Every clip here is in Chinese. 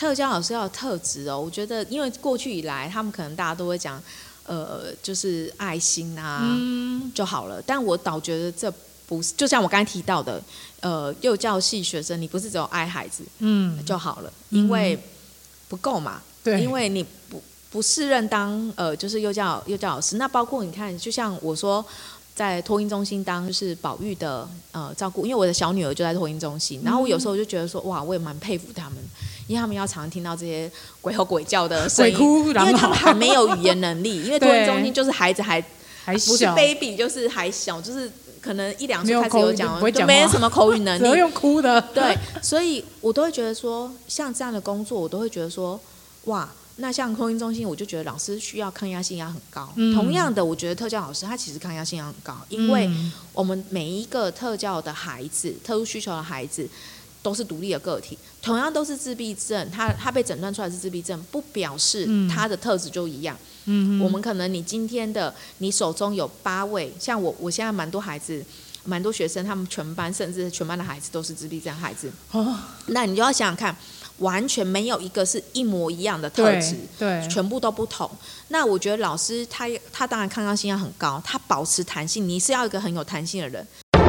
特教老师要有特质哦，我觉得因为过去以来他们可能大家都会讲就是爱心啊、就好了，但我倒觉得这不是，就像我刚才提到的幼教系学生你不是只有爱孩子就好了，因为不够嘛， 对， 因为你不适任当就是幼教老师，那包括你看就像我说在托婴中心当就是保育的照顾，因为我的小女儿就在托婴中心，然后我有时候就觉得说哇，我也蛮佩服他们，因为他们要常听到这些鬼吼鬼叫的声音， 鬼哭因为他们还没有语言能力，因为托婴中心就是孩子还不是 baby 就是还小，就是可能1-2岁开始有讲，就没什么口语能力， 只用哭的。 对，所以我都会觉得说，像这样的工作，我都会觉得说，哇，那像托婴中心，我就觉得老师需要抗压性要很高。同样的，我觉得特教老师他其实抗压性要很高，因为我们每一个特教的孩子、特殊需求的孩子都是独立的个体，同样都是自闭症，他被诊断出来是自闭症，不表示他的特质就一样。我们可能你今天的你手中有8位，像我现在蛮多孩子。蛮多学生，他们全班甚至全班的孩子都是自闭症孩子，那你就要想想看，完全没有一个是一模一样的特质， 对， 全部都不同。那我觉得老师他当然抗压性要很高，他保持弹性，你是要一个很有弹性的人。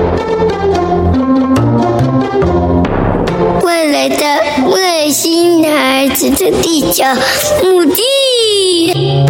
未来的外星孩子的地球母地。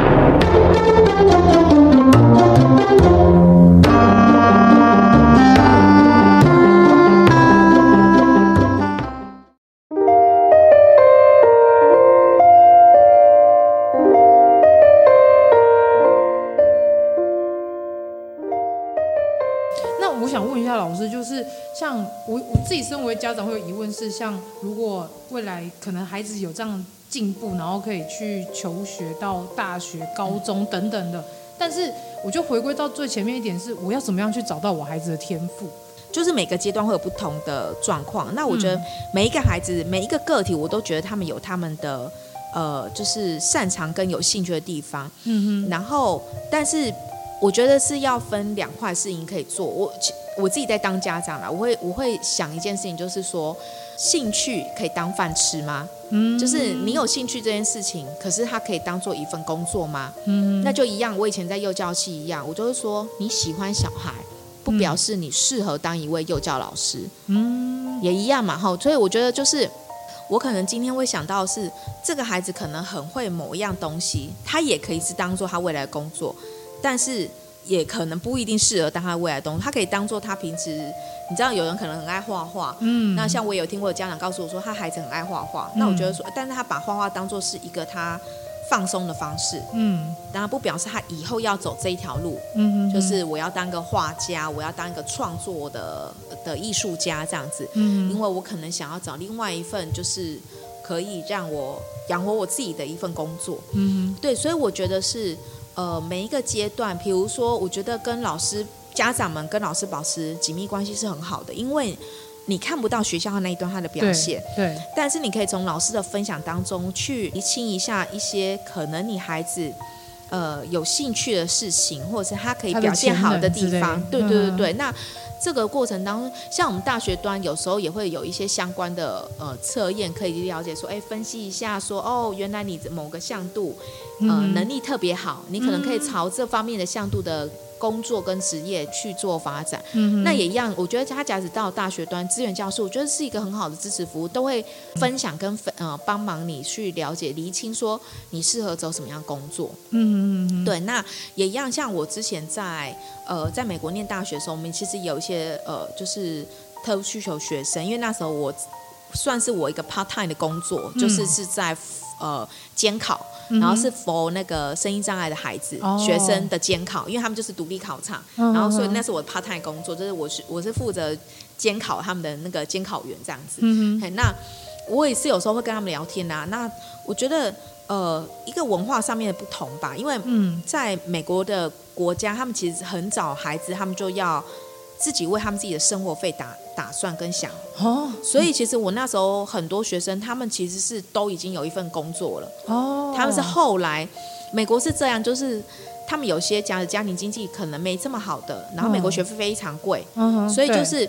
老师就是像我自己身为家长会有疑问是，像如果未来可能孩子有这样进步，然后可以去求学到大学、高中等等的，但是我就回归到最前面一点是，我要怎么样去找到我孩子的天赋？ 就是每个阶段会有不同的状况，那我觉得每一个孩子、每一个个体，我都觉得他们有他们的就是擅长跟有兴趣的地方。然后但是我觉得是要分2块事情可以做。我自己在当家长啦，我会想一件事情，就是说兴趣可以当饭吃吗？就是你有兴趣这件事情，可是它可以当做一份工作吗？那就一样，我以前在幼教系一样，我就会说你喜欢小孩不表示你适合当一位幼教老师，也一样嘛。所以我觉得就是我可能今天会想到的是，这个孩子可能很会某一样东西，他也可以是当做他未来的工作，但是也可能不一定适合当他未来的东西，他可以当做他平时，你知道有人可能很爱画画，那像我也有听过有家长告诉我说他孩子很爱画画，那我觉得说，但是他把画画当做是一个他放松的方式，当然不表示他以后要走这一条路，就是我要当个画家，我要当一个创作的艺术家这样子，因为我可能想要找另外一份就是可以让我养活我自己的一份工作，对，所以我觉得是每一个阶段，比如说我觉得跟老师家长们跟老师保持紧密关系是很好的，因为你看不到学校的那一段他的表现， 对， 但是你可以从老师的分享当中去厘清一下一些可能你孩子有兴趣的事情，或者是他可以表现好的地方，对，那这个过程当中，像我们大学端有时候也会有一些相关的测验，可以了解说，分析一下说，原来你某个向度能力特别好，你可能可以朝这方面的向度的工作跟职业去做发展，那也一样，我觉得他假使到大学端资源教室，我觉得是一个很好的支持服务，都会分享跟帮忙你去了解厘清说你适合走什么样的工作，对，那也一样，像我之前在美国念大学的时候，我们其实有一些就是特殊需求学生，因为那时候我算是我一个 part time 的工作，就是在监考，然后是 for 那个声音障碍的孩子、学生的监考，因为他们就是独立考场，然后所以那是我的 part time 工作，就是我是负责监考他们的那个监考员这样子。那我也是有时候会跟他们聊天啊，那我觉得一个文化上面的不同吧，因为在美国的国家，他们其实很早孩子他们就要自己为他们自己的生活费打算跟想，所以其实我那时候很多学生他们其实是都已经有一份工作了，他们是后来美国是这样，就是他们有些家庭经济可能没这么好的，然后美国学费非常贵，所以就是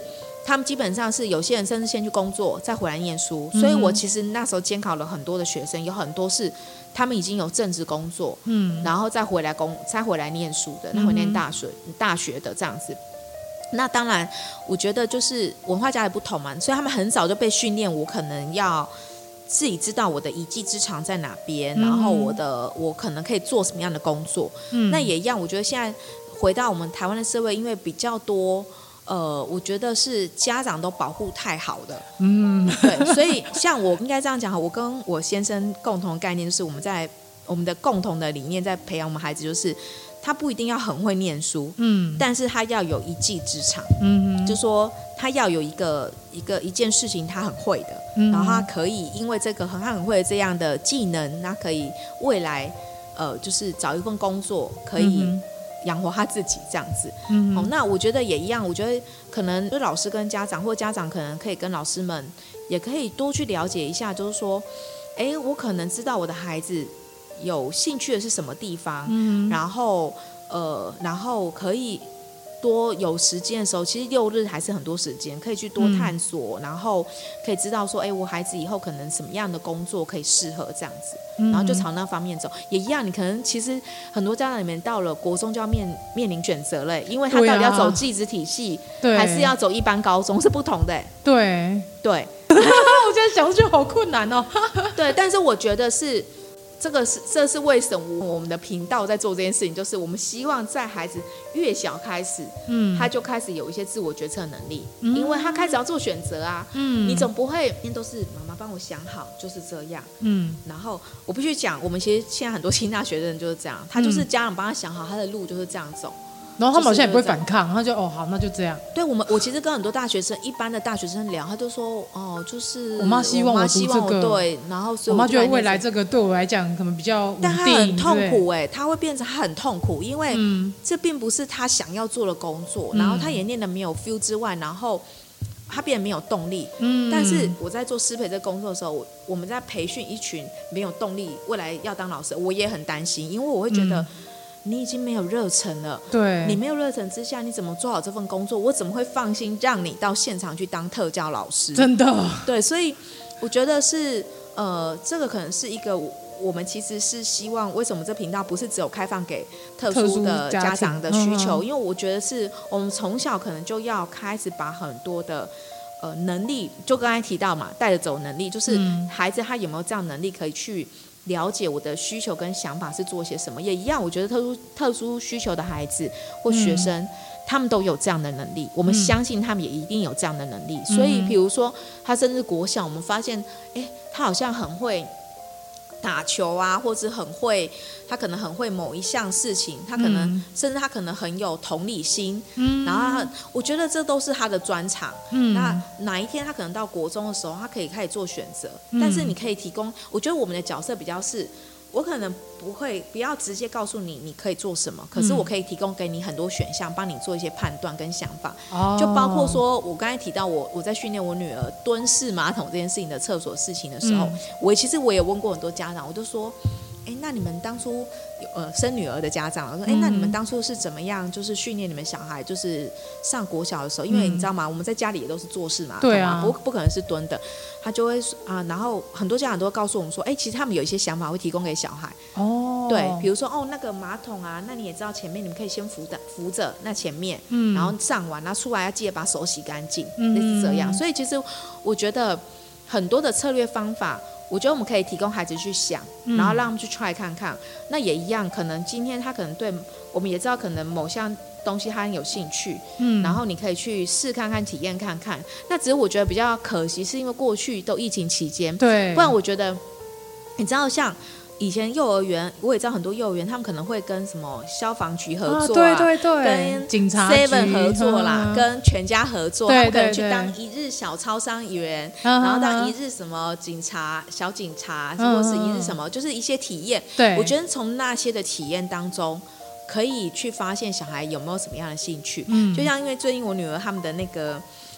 他们基本上是有些人甚至先去工作再回来念书，所以我其实那时候监考了很多的学生，有很多是他们已经有正职工作，然后再回来念书的，再回念大学的这样子。那当然我觉得就是文化家也不同嘛，所以他们很早就被训练，我可能要自己知道我的一技之长在哪边，然后我可能可以做什么样的工作。那也一样，我觉得现在回到我们台湾的社会，因为比较多我觉得是家长都保护太好的，对，所以像我应该这样讲，我跟我先生共同的概念就是我们的共同的理念在培养我们孩子，就是他不一定要很会念书，但是他要有一技之长，就说他要有一件事情他很会的，然后他可以因为这个他很会的这样的技能，他可以未来就是找一份工作可以养活他自己这样子。那我觉得也一样，我觉得可能就老师跟家长，或家长可能可以跟老师们也可以多去了解一下，就是说我可能知道我的孩子有兴趣的是什么地方，然后可以多有时间的时候，其实6日还是很多时间可以去多探索，然后可以知道说我孩子以后可能什么样的工作可以适合这样子，然后就朝那方面走。也一样，你可能其实很多家长里面到了国中就要面临选择了，因为他到底要走技职体系，还是要走一般高中是不同的。 对我现在想就好困难哦。 对，但是我觉得是这是为什么我们的频道在做这件事情，就是我们希望在孩子越小开始，他就开始有一些自我决策能力，因为他开始要做选择啊，你总不会每天都是妈妈帮我想好就是这样，然后我必须讲，我们其实现在很多清大学的人就是这样，他就是家长帮他想好他的路就是这样走， 然后他们好像也不会反抗，他就好，那就这样。 对，我其实跟很多一般的大学生聊，他就说就是我妈希望我读这个， 对，然后所以我妈觉得未来这个对我来讲可能比较稳定， 但他很痛苦他会变成他很痛苦，因为这并不是他想要做的工作，然后他也念的没有 feel 之外，然后他变得没有动力。但是我在做师培这个工作的时候，我们在培训一群没有动力未来要当老师，我也很担心，因为我会觉得你已经没有热忱了，对，你没有热忱之下，你怎么做好这份工作？我怎么会放心让你到现场去当特教老师？ 真的， 对，所以我觉得是这个可能是一个我们其实是希望，为什么这频道不是只有开放给特殊的家长的需求？因为我觉得是我们从小可能就要开始把很多的能力，就刚才提到嘛，带着走能力，就是孩子他有没有这样能力可以去了解我的需求跟想法是做些什么，也一样。我觉得特殊需求的孩子或学生，他们都有这样的能力，我们相信他们也一定有这样的能力。所以比如说他甚至国小，我们发现他好像很会打球啊，或者他可能很会某一项事情，他可能甚至他可能很有同理心，然后我觉得这都是他的专长。那哪一天他可能到国中的时候，他可以开始做选择，但是你可以提供，我觉得我们的角色比较是，我可能不要直接告诉你可以做什么，可是我可以提供给你很多选项，帮你做一些判断跟想法。就包括说我刚才提到我在训练我女儿蹲式马桶这件事情的厕所事情的时候，其实我也问过很多家长，我就说那你们当初生女儿的家长，我说那你们当初是怎么样就是训练你们小孩就是上国小的时候，因为你知道吗，我们在家里也都是坐式马桶嘛，不可能是蹲的，他就会然后很多家长都会告诉我们说其实他们有一些想法会提供给小孩。对，比如说那个马桶啊，那你也知道前面你们可以先扶着那前面，然后上完然后出来要记得把手洗干净，类似这样。所以其实我觉得很多的策略方法，我觉得我们可以提供孩子去想，然后让他们去 try 看看。那也一样，可能今天他可能对我们也知道可能某项东西他很有兴趣，然后你可以去试看看体验看看。那只是我觉得比较可惜是因为过去都疫情期间，对，不然我觉得你知道像以前幼儿园，我也知道很多幼儿园他们可能会跟什么消防局合作对， 跟警察局 7合作啦，跟全家合作，他们可能去当一日小超商员，然后当一日什么小警察，或是一日什么，就是一些体验。对，我觉得从那些的体验当中可以去发现小孩有没有什么样的兴趣。就像因为最近我女儿他们的那个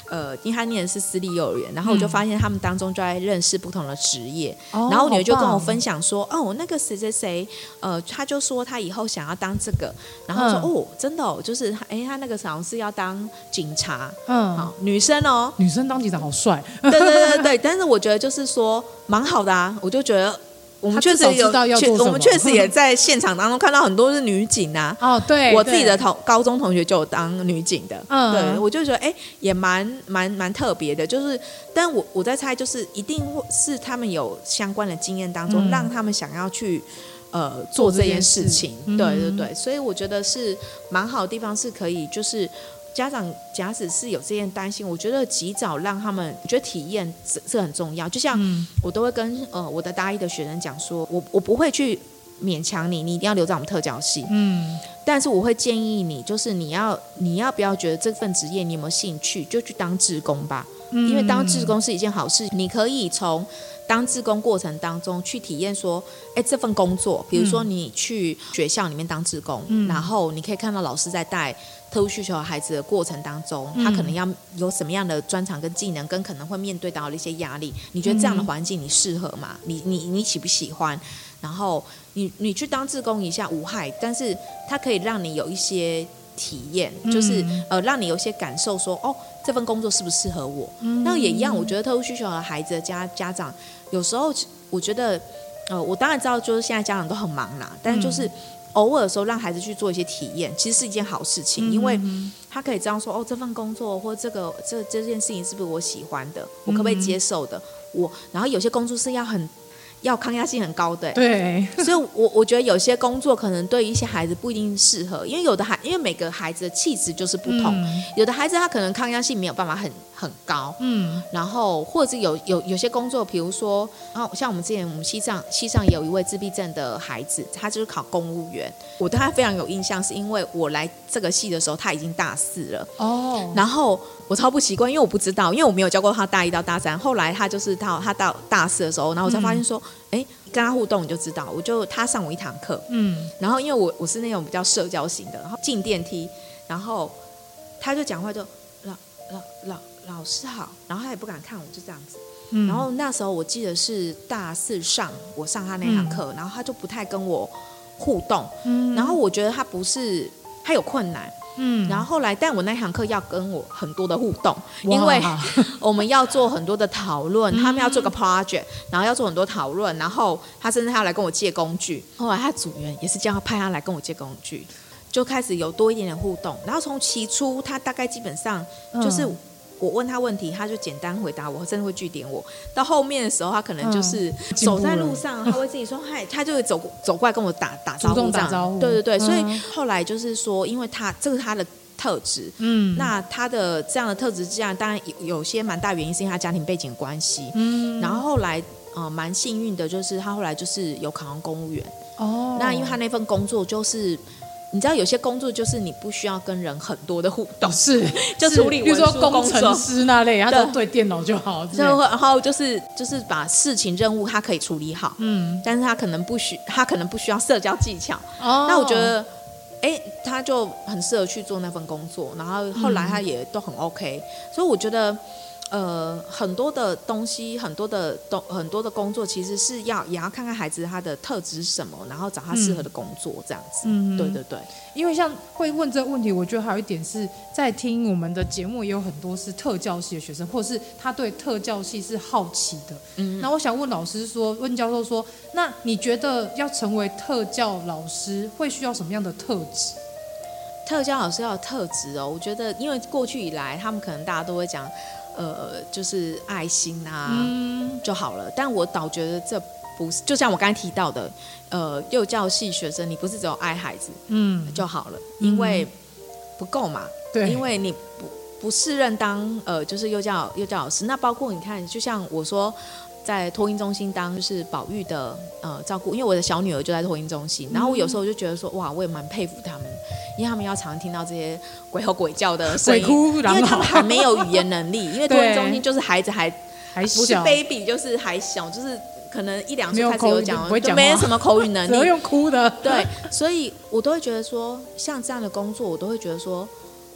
因为他念的是私立幼儿园，然后我就发现他们当中就在认识不同的职业，然后我女儿就跟我分享说，那个谁谁谁，他就说他以后想要当这个，然后说真的就是他那个好像是要当警察，好女生女生当警察好帅， 对，但是我觉得就是说蛮好的啊，我就觉得。我们确实我们确实也在现场当中看到很多是女警啊。 对， 我自己的高中同学就有当女警的。对，我就觉得也蛮特别的。就是，但我在猜，就是一定是他们有相关的经验当中，让他们想要去做这件事情。对，所以我觉得是蛮好的地方，是可以就是。家长假使是有这件担心，我觉得及早让他们，我觉得体验是很重要。就像我都会跟我的大一的学生讲说，我不会去勉强你一定要留在我们特教系，但是我会建议你，就是你要不要觉得这份职业你有没有兴趣，就去当志工吧，因为当志工是一件好事，你可以从当志工过程当中去体验说，这份工作，比如说你去学校里面当志工，然后你可以看到老师在带特殊需求的孩子的过程当中，他可能要有什么样的专长跟技能，跟可能会面对到的一些压力，你觉得这样的环境你适合吗？你喜不喜欢？然后你去当志工一下无害，但是它可以让你有一些体验，就是让你有一些感受说，这份工作适不适合我？那也一样，我觉得特殊需求的孩子的家长有时候我觉得我当然知道就是现在家长都很忙啦，但是就是偶尔的时候让孩子去做一些体验，其实是一件好事情，因为他可以知道说，这份工作或这件事情是不是我喜欢的，我可不可以接受的？然后有些工作是要抗压性很高的， 对， 所以我觉得有些工作可能对一些孩子不一定适合，因为每个孩子的气质就是不同，有的孩子他可能抗压性没有办法很高，然后或者是有些工作，比如说像我们之前我们系上也有一位自闭症的孩子，他就是考公务员，我对他非常有印象，是因为我来这个系的时候他已经大4了，然后我超不习惯，因为我不知道，因为我没有教过他大1到大3，后来他就是他到大4的时候，然后我才发现说，跟他互动你就知道，他上我一堂课，然后因为我是那种比较社交型的，然后进电梯，然后他就讲话就老师好，然后他也不敢看我，就这样子，然后那时候我记得是大4上我上他那堂课，然后他就不太跟我互动，然后我觉得他有困难，然后后来但我那堂课要跟我很多的互动，因为我们要做很多的讨论，他们要做个 project， 然后要做很多讨论，然后他甚至要来跟我借工具，后来他组员也是这样派他来跟我借工具，就开始有多一点点互动，然后从起初他大概基本上就是我问他问题他就简单回答我，甚至会句点我，到后面的时候他可能就是走在路上他会自己说嗨，他就会走过来跟我打招呼这样，对，所以后来就是说因为这是他的特质，那他的这样的特质之下，当然有些蛮大原因是因为他家庭背景关系，然后后来蛮幸运的就是他后来就是有考上公务员，那因为他那份工作就是你知道有些工作就是你不需要跟人很多的互动， 是就处理文书工作，比如说工程师那类，他都对电脑就好， 然后就是把事情任务他可以处理好，但是他可能不需要社交技巧，那我觉得他就很适合去做那份工作，然后后来他也都很 OK，所以我觉得很多的东西，很多的工作，其实是也要看看孩子他的特质是什么，然后找他适合的工作，这样子。对。 因为像会问这个问题，我觉得还有一点是在听我们的节目，也有很多是特教系的学生，或者是他对特教系是好奇的。那我想问老师说，问教授说，那你觉得要成为特教老师，会需要什么样的特质？ 特教老师要有特质我觉得因为过去以来，他们可能大家都会讲。就是爱心啊，就好了。但我倒觉得这不是，就像我刚才提到的，幼教系学生，你不是只有爱孩子，就好了，因为不够嘛。对，因为你不适任当就是幼教老师。那包括你看，就像我说。在托婴中心当就是保育的照顾，因为我的小女儿就在托婴中心，然后我有时候就觉得说哇，我也蛮佩服他们，因为他们要常听到这些鬼吼鬼叫的声音， 鬼哭， 因为他们还没有语言能力，因为托婴中心就是孩子还不是 baby， 就是还小，就是可能1、2岁开始有讲，就没什么口语能力， 只会用哭的。 对，所以我都会觉得说，像这样的工作，我都会觉得说哇。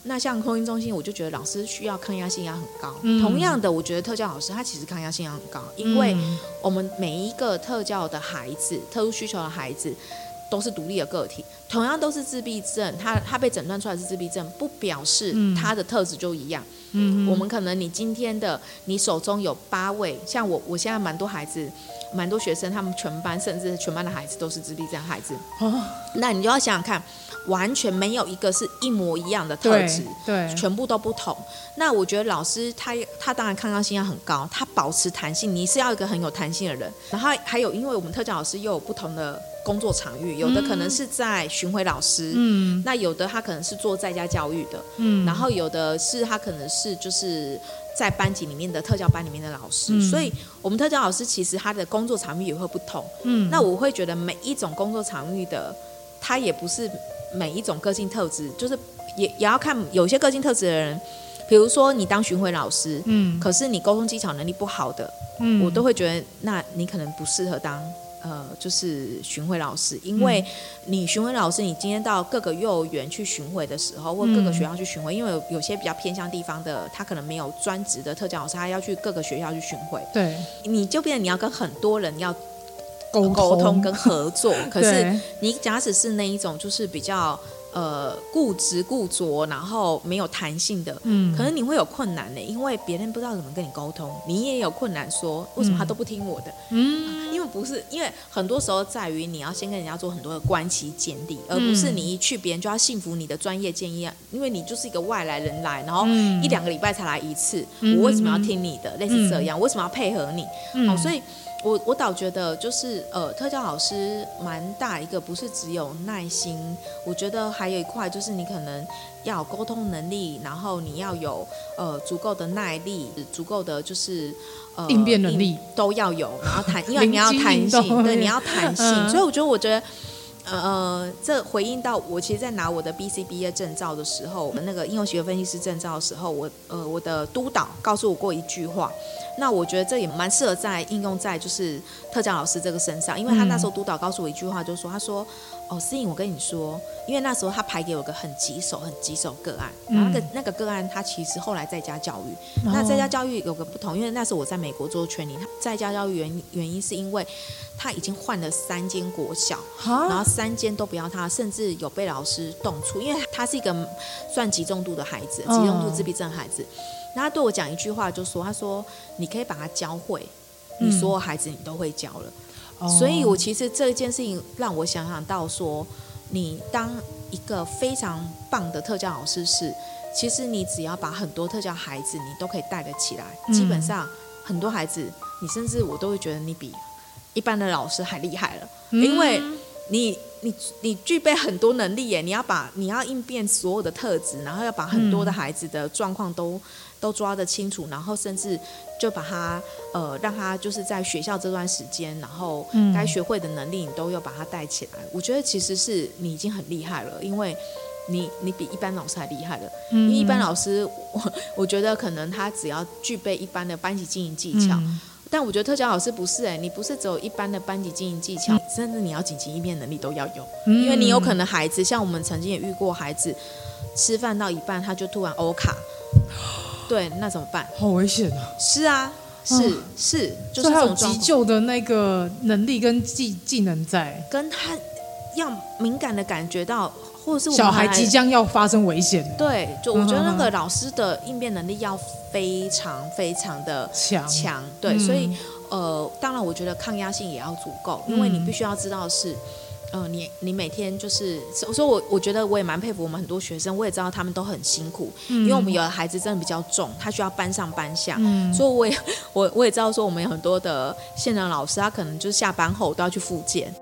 那像空音中心，我就觉得老师需要抗压性要很高。同样的，我觉得特教老师他其实抗压性要很高，因为我们每一个特教的孩子、特殊需求的孩子都是独立的个体，同样都是自闭症，他被诊断出来是自闭症，不表示他的特质就一样。我们可能你今天的你手中有8位，像我现在蛮多孩子。蛮多学生，他们全班甚至全班的孩子都是自闭症孩子，那你就要想想看，完全没有一个是一模一样的特质， 对， 全部都不同。那我觉得老师他当然抗压性要很高，他保持弹性，你是要一个很有弹性的人。然后还有，因为我们特教老师又有不同的工作场域，有的可能是在巡回老师，那有的他可能是做在家教育的，然后有的是他可能是就是在班级里面的特教班里面的老师，所以我们特教老师其实他的工作场域也会不同。那我会觉得每一种工作场域的，他也不是每一种个性特质，就是也要看有些个性特质的人，比如说你当巡回老师，可是你沟通技巧能力不好的，我都会觉得那你可能不适合当就是巡回老师，因为你巡回老师，你今天到各个幼儿园去巡回的时候，或各个学校去巡回，因为有些比较偏向地方的，他可能没有专职的特教老师，他要去各个学校去巡回， 对， 你就变成你要跟很多人要沟通跟合作，可是你假使是那一种就是比较固执固着，然后没有弹性的，可能你会有困难的，因为别人不知道怎么跟你沟通，你也有困难说为什么他都不听我的，因为不是，因为很多时候在于你要先跟人家做很多的关系建立，而不是你一去别人就要信服你的专业建议，因为你就是一个外来人来，然后1-2个礼拜才来一次，我为什么要听你的，类似这样，为什么要配合你，所以我倒觉得就是特教老师蛮大一个，不是只有耐心，我觉得还有一块就是你可能要有沟通能力，然后你要有足够的耐力，足够的就是应变能力都要有，然后因为你要弹性，对，你要弹性，所以我觉得这回应到我其实在拿我的 BCBA 证照的时候，那个应用行为分析师证照的时候，我的督导告诉我过一句话，那我觉得这也蛮适合在应用在就是特教老师这个身上，因为他那时候督导告诉我一句话，就是说他说思颖，我跟你说，因为那时候他排给我一个很棘手个案，然后那个个案他其实后来在家教育，那在家教育有个不同，因为那时候我在美国做training，在家教育原因是因为他已经换了3间国小，然后3间都不要他，甚至有被老师动粗，因为他是一个算极重度的孩子，极重度自闭症孩子。然后他对我讲一句话，就说：“他说你可以把他教会，你所有孩子你都会教了。”所以，我其实这一件事情让我想到说，你当一个非常棒的特教老师是，其实你只要把很多特教孩子你都可以带得起来，基本上很多孩子，你甚至我都会觉得你比一般的老师还厉害了，因为你具备很多能力耶，你要应变所有的特质，然后要把很多的孩子的状况都抓得清楚，然后甚至就把他让他就是在学校这段时间，然后该学会的能力你都要把他带起来。我觉得其实是你已经很厉害了，因为你比一般老师还厉害了。因为一般老师我觉得可能他只要具备一般的班级经营技巧。但我觉得特教老师不是你不是只有一般的班级经营技巧，甚至你要紧急应变能力都要有，因为你有可能孩子像我们曾经也遇过孩子吃饭到一半他就突然欧卡，对，那怎么办？ 好危险啊！ 是啊，是，就是这种急救的那个能力跟技能在， 跟他要敏感的感觉到。或者是我们小孩即将要发生危险， 对，就我觉得那个老师的应变能力要非常非常的强，对，所以当然我觉得抗压性也要足够，因为你必须要知道是你每天就是所以我觉得我也蛮佩服我们很多学生，我也知道他们都很辛苦，因为我们有的孩子真的比较重，他需要搬上搬下，所以我也知道说我们有很多的现场老师，他可能就是下班后都要去复健。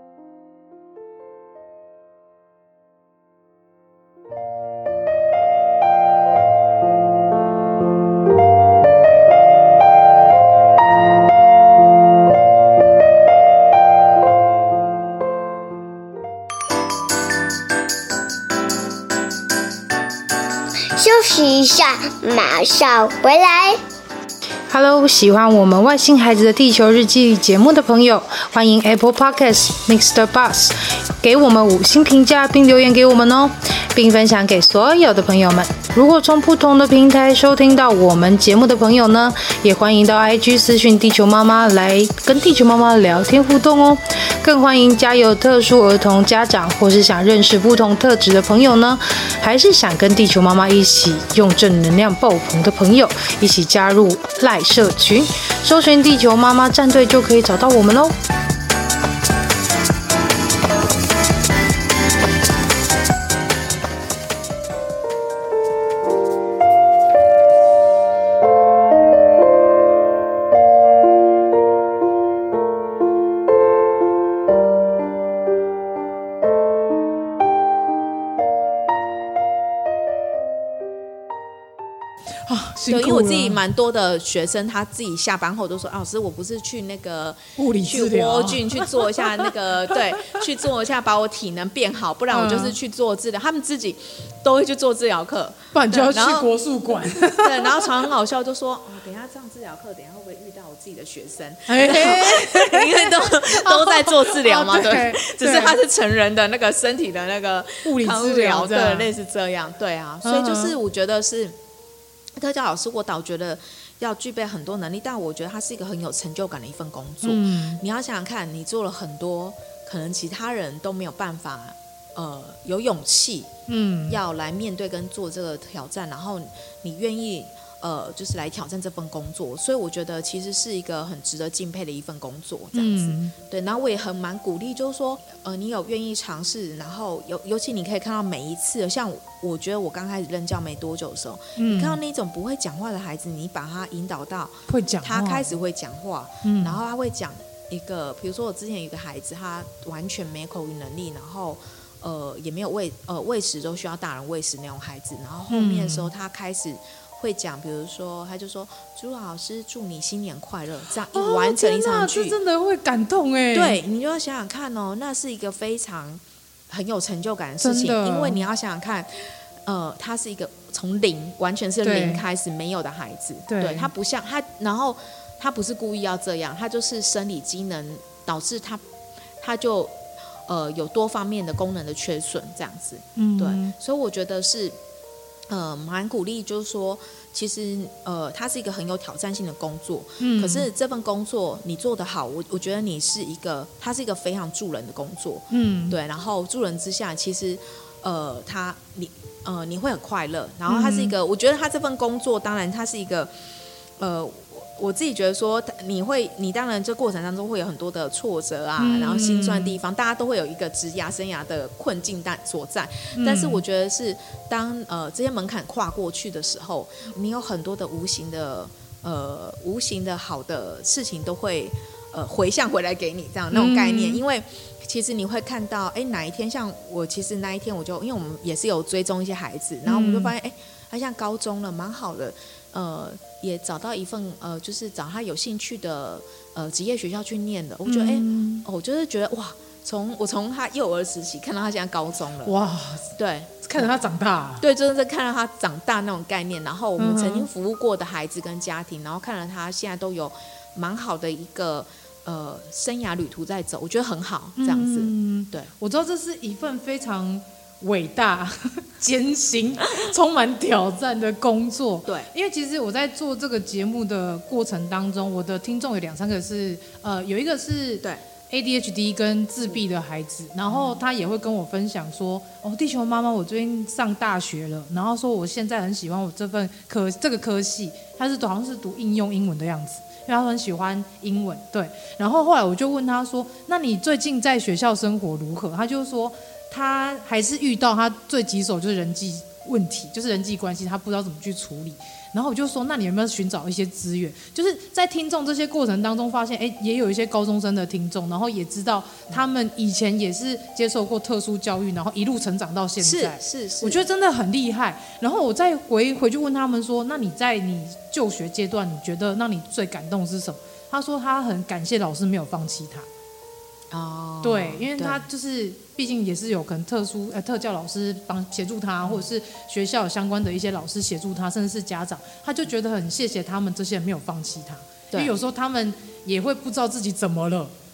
休息一下，马上回来。 Hello， 喜欢我们外星孩子的地球日记节目的朋友，欢迎 Apple Podcasts、Mr. Bus 给我们5星评价，并留言给我们哦，并分享给所有的朋友们。如果从不同的平台收听到我们节目的朋友呢，也欢迎到 IG 私讯地球妈妈来跟地球妈妈聊天互动哦。更欢迎家有特殊儿童家长，或是想认识不同特质的朋友呢，还是想跟地球妈妈一起用正能量爆棚的朋友，一起加入赖社群，搜寻地球妈妈战队就可以找到我们哦。 对，因为我自己蛮多的学生，他自己下班后都说：“老师，我不是去那个物理治疗， 去蜗菌去做一下那个对，去做一下把我体能变好，不然我就是去做治疗。他们自己都会去做治疗课， 不然就要去国术馆。 对，然后常很好笑，就说：等一下上治疗课，等一下会不会遇到我自己的学生？因为都在做治疗嘛，对，只是他是成人的那个身体的那个物理治疗， 对，类似这样，对啊，所以就是我觉得是。特教老师，我倒觉得要具备很多能力，但我觉得它是一个很有成就感的一份工作。你要想想看，你做了很多可能其他人都没有办法，有勇气，要来面对跟做这个挑战，然后你愿意。就是来挑战这份工作，所以我觉得其实是一个很值得敬佩的一份工作，这样子。对，然后我也蛮鼓励，就是说，你有愿意尝试，然后尤其你可以看到每一次，像我觉得我刚开始任教没多久的时候，你看到那种不会讲话的孩子，你把他引导到会讲话， 他开始会讲话，然后他会讲一个，比如说我之前有一个孩子，他完全没口语能力，然后也没有喂食都需要大人喂食那种孩子，然后后面的时候他开始。会讲，比如说，他就说：“朱老师，祝你新年快乐。”这样一完成一场剧， 这真的会感动哎。 对，你就要想想看哦，那是一个非常很有成就感的事情，因为你要想想看，他是一个从零，完全是零开始没有的孩子，对他不像他，然后他不是故意要这样，他就是生理机能导致他就有多方面的功能的缺损，这样子，对，所以我觉得是。蛮鼓励，就是说，其实它是一个很有挑战性的工作，可是这份工作你做得好，我觉得它是一个非常助人的工作，对，然后助人之下，其实你会很快乐，然后它是一个，我觉得它这份工作，当然它是一个我自己觉得说，你当然这过程当中会有很多的挫折啊，然后心酸的地方，大家都会有一个职涯生涯的困境所在。但是我觉得是当这些门槛跨过去的时候，你有很多的无形的好的事情都会回向回来给你，这样那种概念，因为。其实你会看到，哪一天像我，其实那一天因为我们也是有追踪一些孩子，然后我们就发现，他像高中了，蛮好的，也找到一份就是找他有兴趣的职业学校去念的。我觉得，我就是觉得哇，我从他幼儿时期看到他现在高中了， 哇， 对， 看着他长大， 对，就是看到他长大那种概念。然后我们曾经服务过的孩子跟家庭，然后看了他现在都有蛮好的一个。生涯旅途在走，我觉得很好，这样子。对， 我知道这是一份非常伟大、艰辛、充满挑战的工作。 对， 因为其实我在做这个节目的过程当中，我的听众有2-3个是有一个是对 ADHD 跟自闭的孩子，然后他也会跟我分享说：“地球妈妈，我最近上大学了，然后说我现在很喜欢我这个科系，他是好像是读应用英文的样子。”因为他很喜欢英文，对。然后后来我就问他说：“那你最近在学校生活如何？”他就说他还是遇到他最棘手就是人际问题，就是人际关系，他不知道怎么去处理。然后我就说：“那你有没有寻找一些资源？”就是在听众这些过程当中，发现也有一些高中生的听众，然后也知道他们以前也是接受过特殊教育，然后一路成长到现在。 是， 我觉得真的很厉害。然后我再回去问他们说：“那你在你就学阶段，你觉得让你最感动的是什么？”他说他很感谢老师没有放弃他。对，因为他就是毕竟也是有可能特教老师协助他，或者是学校相关的一些老师协助他，甚至是家长，他就觉得很谢谢他们这些人没有放弃他，因为有时候他们也会不知道自己怎么了，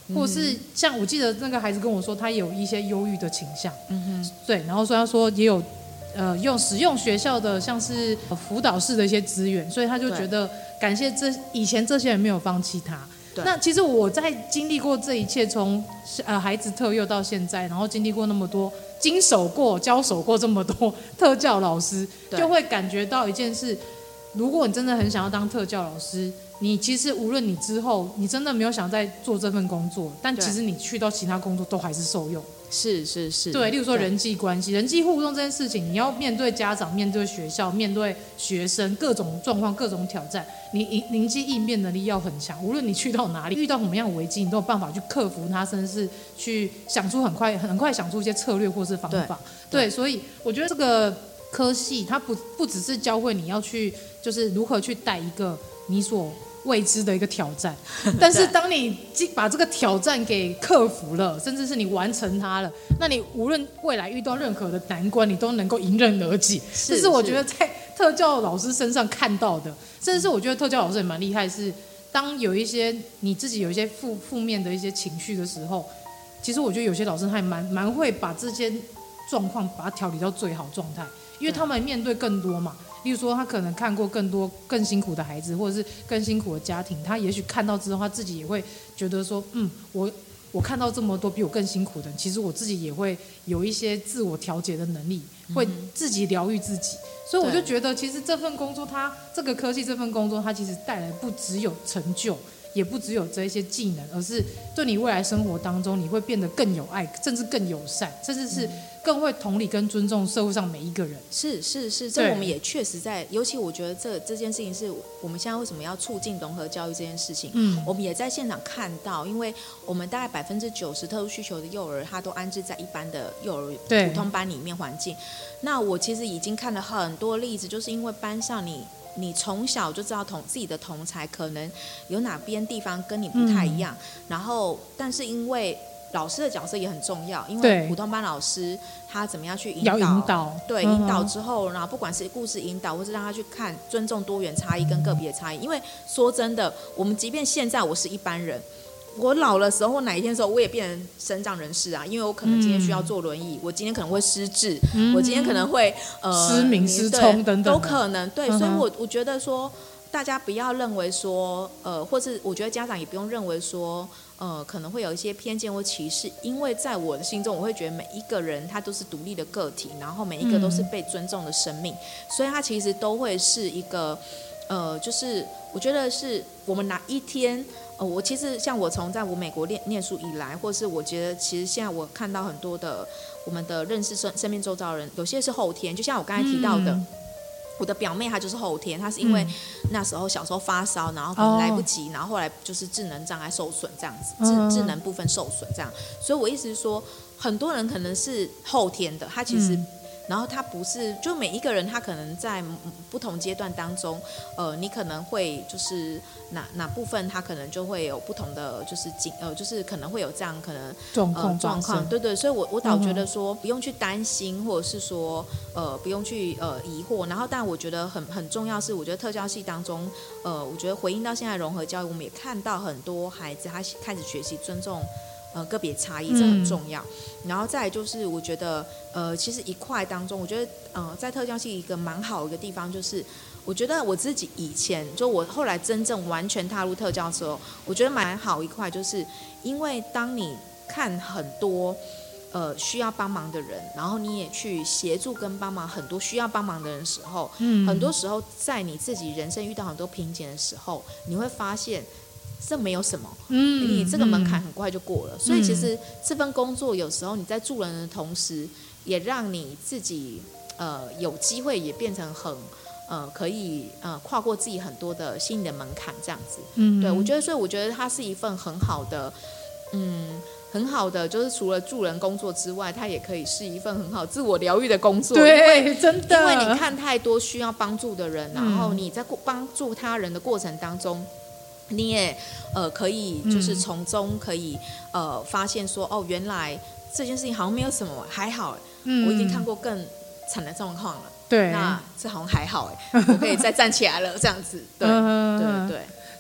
或是像我记得那个孩子跟我说，他有一些忧郁的倾向，对，然后他说也有使用学校的像是辅导室的一些资源，所以他就觉得感谢以前这些人没有放弃他。那其实我在经历过这一切，从孩子特幼到现在，然后经历过那么多，经手过、交手过这么多特教老师，就会感觉到一件事：如果你真的很想要当特教老师，你其实无论你之后你真的没有想再做这份工作，但其实你去到其他工作都还是受用。 是， 对，例如说人际关系、人际互动这件事情，你要面对家长、面对学校、面对学生各种状况、各种挑战，你临机应变能力要很强。无论你去到哪里，遇到什么样的危机，你都有办法去克服它，甚至是去想出很快想出一些策略或是方法。对，所以我觉得这个科系它不只是教会你要去，就是如何去带一个你所未知的一个挑战，但是当你把这个挑战给克服了，甚至是你完成它了，那你无论未来遇到任何的难关，你都能够迎刃而解。这是我觉得在特教老师身上看到的，甚至是我觉得特教老师也蛮厉害，是当有一些你自己有一些负面的一些情绪的时候，其实我觉得有些老师还蛮会把这些状况把它调理到最好状态，因为他们面对更多嘛。例如说他可能看过更多更辛苦的孩子，或者是更辛苦的家庭，他也许看到之后他自己也会觉得说，我看到这么多比我更辛苦的人，其实我自己也会有一些自我调节的能力，会自己疗愈自己。所以我就觉得其实这份工作这个科技这份工作它其实带来不只有成就，也不只有这一些技能，而是对你未来生活当中你会变得更有爱，甚至更友善，甚至是更会同理跟尊重社会上每一个人。 是，这我们也确实在，尤其我觉得这件事情是我们现在为什么要促进融合教育这件事情，我们也在现场看到，因为我们大概90%特殊需求的幼儿，他都安置在一般的幼儿普通班里面环境。那我其实已经看了很多例子，就是因为班上你从小就知道自己的同才可能有哪边地方跟你不太一样，然后但是因为老师的角色也很重要，因为普通班老师他怎么样去引导，对，引导之后，然后不管是故事引导，或是让他去看尊重多元差异跟个别差异。因为说真的，我们即便现在我是一般人，我老的时候或哪一天的时候，我也变成身障人士啊，因为我可能今天需要坐轮椅，我今天可能会失智，我今天可能会失明失聪等等都可能。对，所以我觉得说大家不要认为说或是我觉得家长也不用认为说可能会有一些偏见或歧视，因为在我的心中我会觉得每一个人他都是独立的个体，然后每一个都是被尊重的生命，所以他其实都会是一个就是我觉得是我们哪一天我其实像我在我美国念书以来，或是我觉得其实现在我看到很多的我们的认识身边周遭的人，有些是后天，就像我刚才提到的我的表妹她就是后天，她是因为那时候小时候发烧，然后可能来不及，然后后来就是智能障碍受损这样子，智能部分受损这样，所以我意思是说很多人可能是后天的，他其实然后他不是，就每一个人他可能在不同阶段当中，你可能会就是哪部分他可能就会有不同的就是可能会有这样可能状况，对，所以我倒觉得说不用去担心，或者是说不用去疑惑，然后但我觉得很重要是，我觉得特教系当中，我觉得回应到现在融合教育，我们也看到很多孩子他开始学习尊重个别差异，这很重要。然后再来就是我觉得其实一块当中，我觉得在特教系一个蛮好的一个地方就是，我觉得我自己以前就我后来真正完全踏入特教的时候，我觉得蛮好一块，就是因为当你看很多需要帮忙的人，然后你也去协助跟帮忙很多需要帮忙的人的时候，很多时候在你自己人生遇到很多瓶颈的时候，你会发现这没有什么，你这个门槛很快就过了，所以其实这份工作有时候你在助人的同时，也让你自己有机会也变成很可以跨过自己很多的心理的门槛这样子。对，我觉得，所以我觉得它是一份很好的很好的，就是除了助人工作之外，它也可以是一份很好自我疗愈的工作。 对，真的， 因为你看太多需要帮助的人，然后你在帮助他人的过程当中，你也可以就是从中可以发现说，哦，原来这件事情好像没有什么，还好我已经看过更惨的状况了。 对， 那这好像还好我可以再站起来了，这样子。对。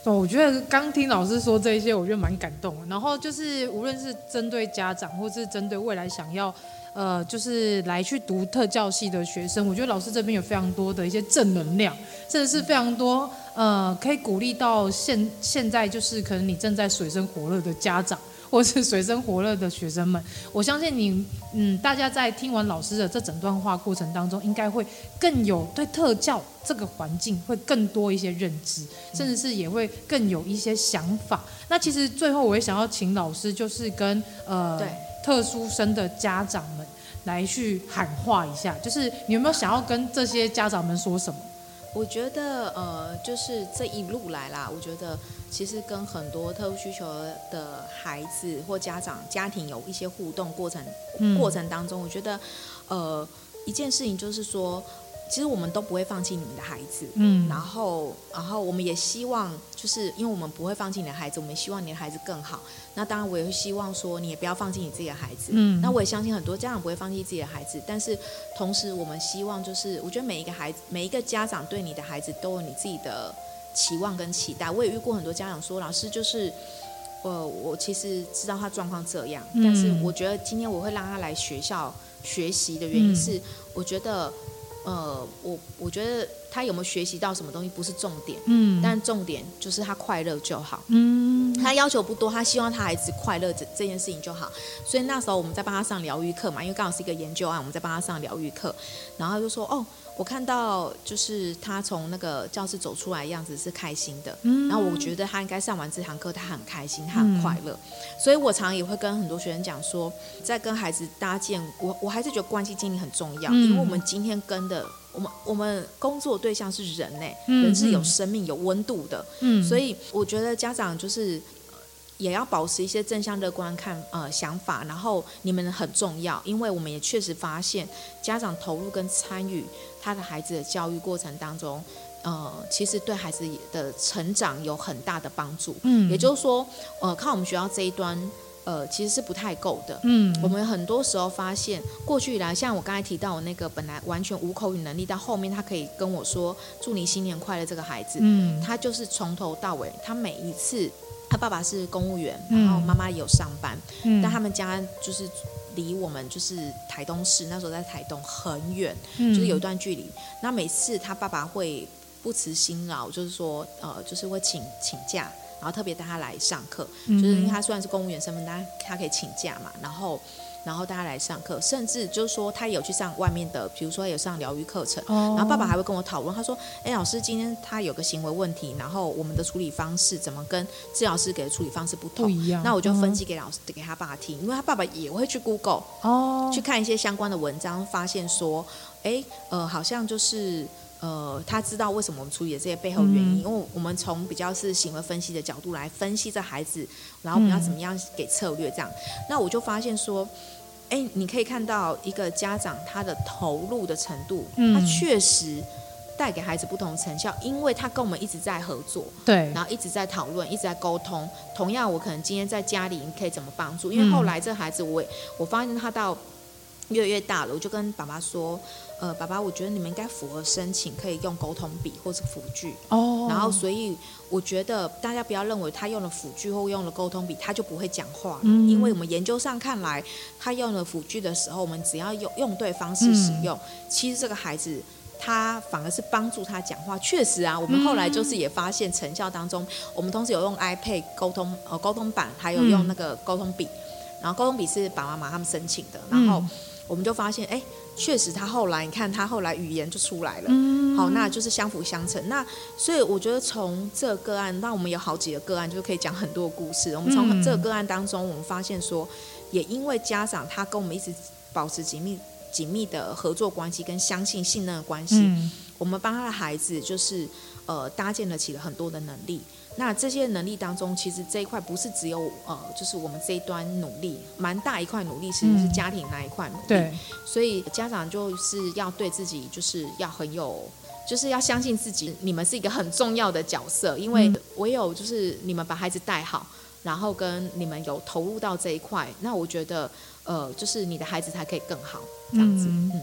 我觉得刚听老师说这一些，我觉得蛮感动的。然后就是无论是针对家长，或是针对未来想要就是来去读特教系的学生，我觉得老师这边有非常多的一些正能量，甚至是非常多可以鼓励到现在就是可能你正在水深火热的家长，或是水深火热的学生们。我相信你大家在听完老师的这整段话过程当中，应该会更有对特教这个环境会更多一些认知，甚至是也会更有一些想法。那其实最后我也想要请老师，就是跟特殊生的家长们来去喊话一下，就是你有没有想要跟这些家长们说什么？ 我觉得就是这一路来啦，我觉得其实跟很多特殊需求的孩子或家庭有一些互动过程当中，我觉得一件事情就是说，其实我们都不会放弃你们的孩子，然后我们也希望，就是因为我们不会放弃你的孩子，我们也希望你的孩子更好。那当然，我也会希望说，你也不要放弃你自己的孩子。那我也相信很多家长不会放弃自己的孩子，但是同时我们希望，就是我觉得每一个家长对你的孩子都有你自己的期望跟期待。我也遇过很多家长说，老师就是我其实知道他状况这样，但是我觉得今天我会让他来学校学习的原因是，我觉得我觉得他有没有学习到什么东西不是重点，但重点就是他快乐就好。他要求不多，他希望他孩子快乐这件事情就好。所以那时候我们在帮他上疗愈课嘛，因为刚好是一个研究案，我们在帮他上疗愈课，然后他就说我看到就是他从那个教室走出来的样子是开心的，然后我觉得他应该上完这堂课他很开心，他很快乐。所以我常也会跟很多学生讲说，在跟孩子搭建，我还是觉得关系建立很重要，因为我们今天跟的我们工作对象是人人是有生命有温度的，所以我觉得家长就是也要保持一些正向乐观想法，然后你们很重要，因为我们也确实发现家长投入跟参与他的孩子的教育过程当中，其实对孩子的成长有很大的帮助。也就是说，看我们学校这一端。其实是不太够的。我们很多时候发现，过去以来，像我刚才提到我那个本来完全无口语能力，到后面他可以跟我说“祝你新年快乐”这个孩子，他就是从头到尾，他每一次，他爸爸是公务员，然后妈妈也有上班，但他们家就是离我们就是台东市，那时候在台东很远，就是有一段距离。那每次他爸爸会不辞辛劳，就是说就是会请假。然后特别带他来上课，就是因为他虽然是公务员身份，但他可以请假嘛，然后带他来上课，甚至就是说他有去上外面的，比如说有上疗愈课程，然后爸爸还会跟我讨论，他说老师今天他有个行为问题，然后我们的处理方式怎么跟治疗师给的处理方式不一样，那我就分析给他爸爸听，因为他爸爸也会去 Google 去看一些相关的文章，发现说好像就是他知道为什么我们处理的这些背后原因，因为我们从比较是行为分析的角度来分析这孩子，然后我们要怎么样给策略这样。那我就发现说，你可以看到一个家长他的投入的程度，他确实带给孩子不同的成效，因为他跟我们一直在合作， 对， 然后一直在讨论，一直在沟通。同样，我可能今天在家里，你可以怎么帮助？因为后来这孩子我发现他到越来越大了，我就跟爸爸说，爸爸，我觉得你们应该符合申请，可以用沟通笔或是辅具。然后所以我觉得大家不要认为他用了辅具或用了沟通笔，他就不会讲话，因为我们研究上看来，他用了辅具的时候，我们只要用对方式使用，其实这个孩子他反而是帮助他讲话。确实啊，我们后来就是也发现成效当中，我们同时有用 iPad 沟通板，还有用那个沟通笔，然后沟通笔是爸爸妈妈他们申请的，然后我们就发现确实他后来语言就出来了，好，那就是相辅相成。那所以我觉得从这个个案，那我们有好几个个案，就可以讲很多故事。我们从这个个案当中，我们发现说，也因为家长他跟我们一直保持紧密的合作关系跟信任的关系，我们帮他的孩子就是搭建了起了很多的能力。那这些能力当中，其实这一块不是只有就是我们这一端努力，蛮大一块努力其实是家庭那一块努力。对，所以家长就是要对自己就是要很有，就是要相信自己，你们是一个很重要的角色，因为唯有就是你们把孩子带好，然后跟你们有投入到这一块，那我觉得就是你的孩子才可以更好这样子。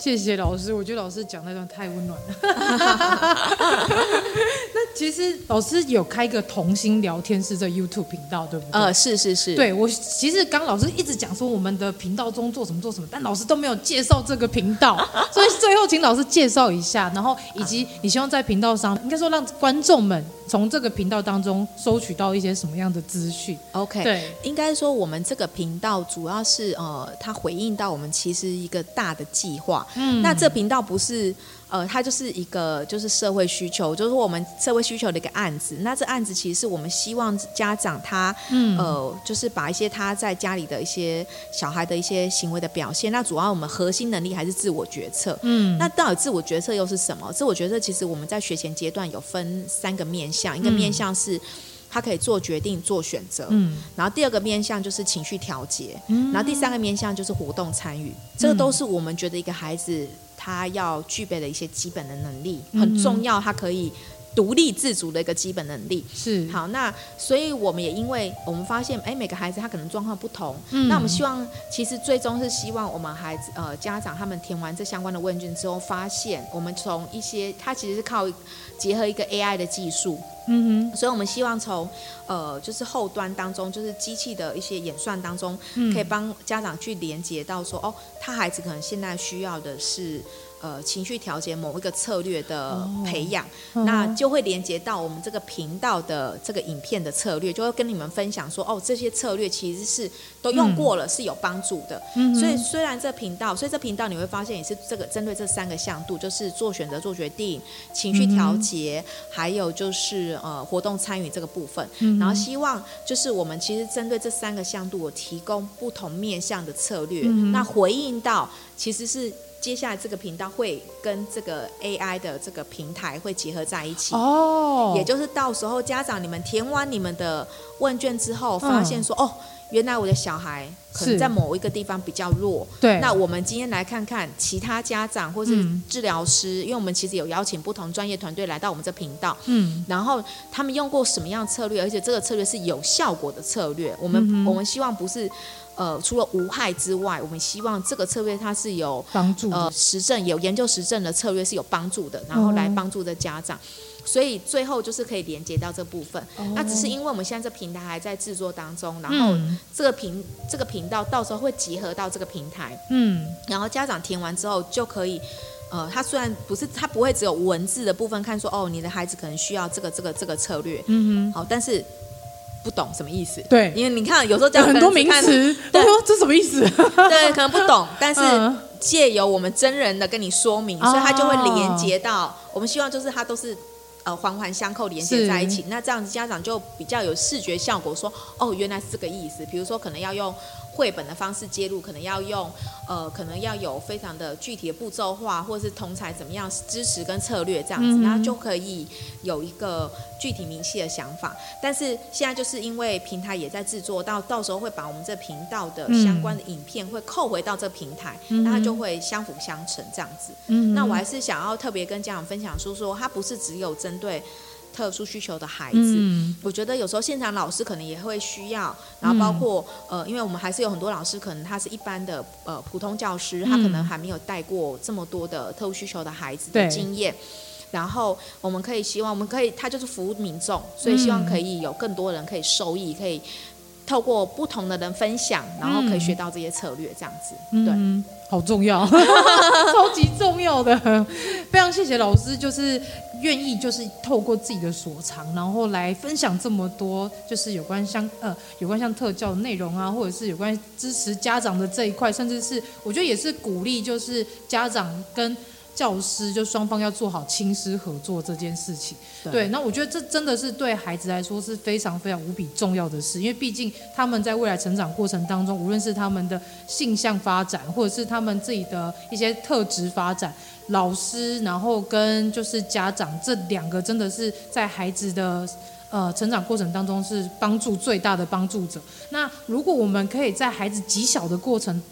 谢谢老师，我觉得老师讲那段太温暖了。那其实老师有开个同心聊天室这 YouTube 频道，对不对？ 是。 对，我其实刚老师一直讲说我们的频道中做什么，但老师都没有介绍这个频道，所以最后请老师介绍一下，然后以及你希望在频道上，应该说让观众们从这个频道当中收取到一些什么样的资讯 ？OK， 对，应该说我们这个频道主要是它回应到我们其实一个大的计划。那这频道不是它就是一个就是社会需求，就是我们社会需求的一个案子。那这案子其实是我们希望家长他就是把一些他在家里的一些小孩的一些行为的表现，那主要我们核心能力还是自我决策。那到底自我决策又是什么？自我决策其实我们在学前阶段有分3个面向，一个面向是他可以做决定、做选择，然后第2个面向就是情绪调节，然后第3个面向就是活动参与。这个都是我们觉得一个孩子他要具备的一些基本的能力，很重要，他可以独立自主的一个基本能力。 是好，那所以我们也因为我们发现，每个孩子他可能状况不同，那我们希望其实最终是希望我们孩子家长他们填完这相关的问卷之后，发现我们从一些他其实是靠结合一个 AI 的技术。所以我们希望从就是后端当中，就是机器的一些演算当中，可以帮家长去连接到说，他孩子可能现在需要的是情绪调节某一个策略的培养，那就会连接到我们这个频道的这个影片的策略，就会跟你们分享说，这些策略其实是都用过了，是有帮助的。所以虽然这频道你会发现也是这个针对这3个向度，就是做选择、做决定、情绪调节，还有就是活动参与这个部分。然后希望就是我们其实针对这3个向度，我提供不同面向的策略，那回应到其实是接下来这个频道会跟这个 AI 的这个平台会结合在一起。也就是到时候家长你们填完你们的问卷之后，发现说，原来我的小孩可能在某一个地方比较弱。 对， 那我们今天来看看其他家长或是治疗师，因为我们其实有邀请不同专业团队来到我们这频道，然后他们用过什么样的策略，而且这个策略是有效果的策略。我们希望不是除了无害之外，我们希望这个策略它是有帮助实证有研究实证的策略是有帮助的，然后来帮助的家长。所以最后就是可以连接到这部分。那只是因为我们现在这平台还在制作当中，然后这个频道到时候会结合到这个平台，然后家长填完之后就可以。他虽然他不会只有文字的部分看说，你的孩子可能需要这个策略，好，但是不懂什么意思。 对， 因为你看有时候这样很多名词，都说这什么意思？ 对，可能不懂，但是借由我们真人的跟你说明，所以他就会连接到。我们希望就是他都是。环环相扣连接在一起，那这样子家长就比较有视觉效果说，原来是这个意思。比如说可能要用绘本的方式介入，可能要用可能要有非常的具体的步骤化，或者是同侪怎么样支持跟策略这样子，那就可以有一个具体明细的想法。但是现在就是因为平台也在制作，到时候会把我们这频道的相关的影片会扣回到这平台，那它就会相辅相成这样子。那我还是想要特别跟家长分享说它不是只有针对特殊需求的孩子，我觉得有时候现场老师可能也会需要，然后包括因为我们还是有很多老师可能他是一般的普通教师，他可能还没有带过这么多的特殊需求的孩子的经验，然后我们可以他就是服务民众，所以希望可以有更多人可以受益，可以透过不同的人分享，然后可以学到这些策略这样子。对， 好重要超级重要的，非常谢谢老师，就是愿意就是透过自己的所长，然后来分享这么多，就是有关像特教的内容啊，或者是有关支持家长的这一块，甚至是我觉得也是鼓励就是家长跟教师就双方要做好亲师合作这件事情。对，那我觉得这真的是对孩子来说是非常非常无比重要的事，因为毕竟他们在未来成长过程当中，无论是他们的性向发展，或者是他们自己的一些特质发展，老师然后跟就是家长这2个真的是在孩子的成长过程当中是最大的帮助者。那如果我们可以在孩子极小的过程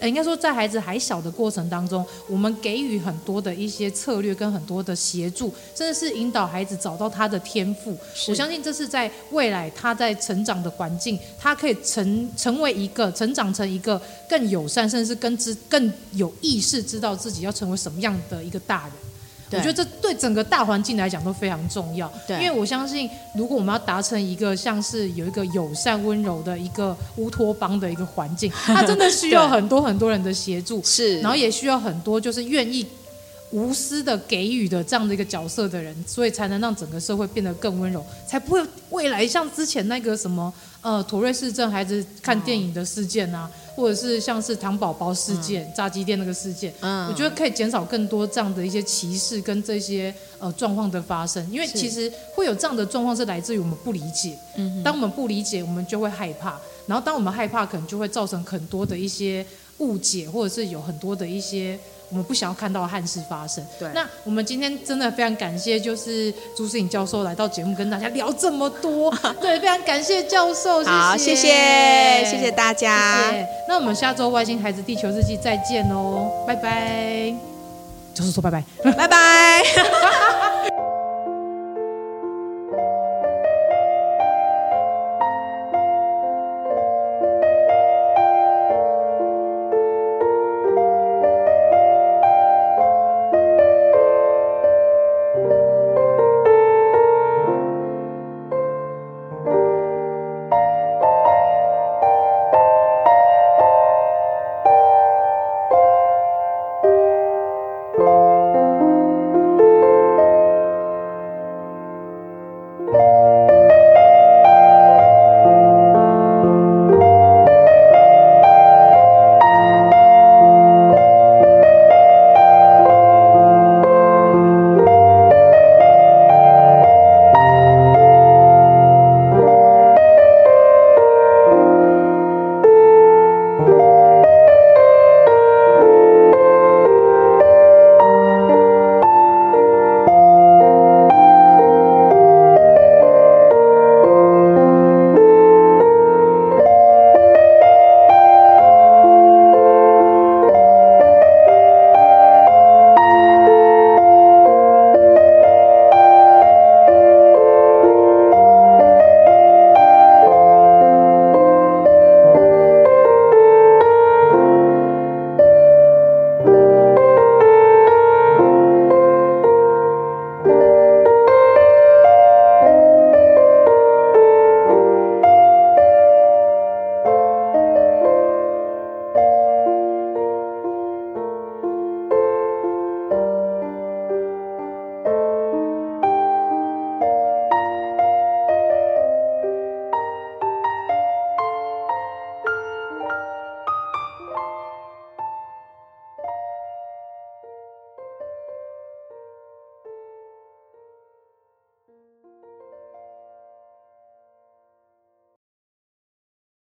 应该说在孩子还小的过程当中，我们给予很多的一些策略跟很多的协助，甚至是引导孩子找到他的天赋。我相信这是在未来他在成长的环境，他可以成为一个成长成一个更友善，甚至是更有意识，知道自己要成为什么样的一个大人。我觉得这对整个大环境来讲都非常重要，因为我相信，如果我们要达成一个像是有一个友善温柔的一个乌托邦的一个环境，它真的需要很多很多人的协助， 是， 然后也需要很多就是愿意无私的给予的这样的一个角色的人，所以才能让整个社会变得更温柔，才不会未来像之前那个什么妥瑞氏症孩子看电影的事件啊，或者是像是糖宝宝事件、炸鸡店那个事件，我觉得可以减少更多这样的一些歧视跟这些状况的发生，因为其实会有这样的状况是来自于我们不理解，当我们不理解，我们就会害怕，然后当我们害怕，可能就会造成很多的一些误解，或者是有很多的一些我们不想要看到的憾事发生。对，那我们今天真的非常感谢，就是朱世颖教授来到节目跟大家聊这么多，对，非常感谢教授， 好，谢谢大家， 谢谢。那我们下周外星孩子地球日记再见哦，拜拜。教授说拜拜， 拜拜。